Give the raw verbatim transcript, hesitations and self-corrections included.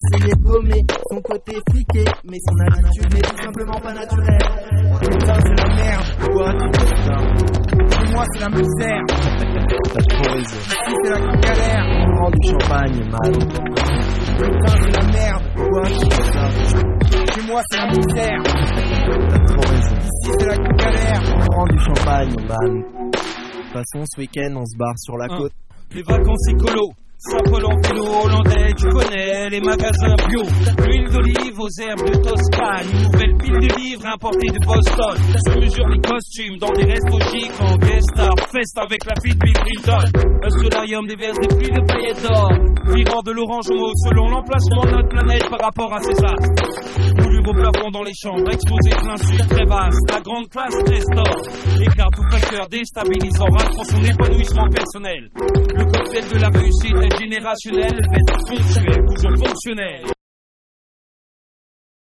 essayer de gommer son côté friqué, mais son attitude n'est tout simplement pas naturelle. Putain, c'est la merde. Quoi, tu fais ça? Pour moi, c'est la misère. T'as trop raison. Ici, c'est la galère. On prend du champagne, man. Putain, c'est la merde. Quoi, tu fais ça? Chez moi, c'est la misère. T'as trop raison. Ici, c'est la galère. On prend du champagne, man. De toute façon, ce week-end, on se barre sur la côte. Les vacances écolo, Saint-Paul en vélo hollandais, tu connais les magasins bio. L'huile d'olive aux herbes de Toscane, une nouvelle pile de livres importée de Boston. Sur mesure les costumes dans des restos chics en guest star fest avec la fille de Bill Clinton. Un solarium déverse des pluies de paillettes d'or, virant de l'orange au mauve selon l'emplacement de notre planète par rapport à ses astres. Moulures au plafond dans les chambres, exposés plein sud très vaste. La grande classe restaure, écarte tout facteur déstabilisant, raccroche son épanouissement personnel. Le cocktail de la réussite est générationnel, fait fonctionnel, toujours fonctionnel.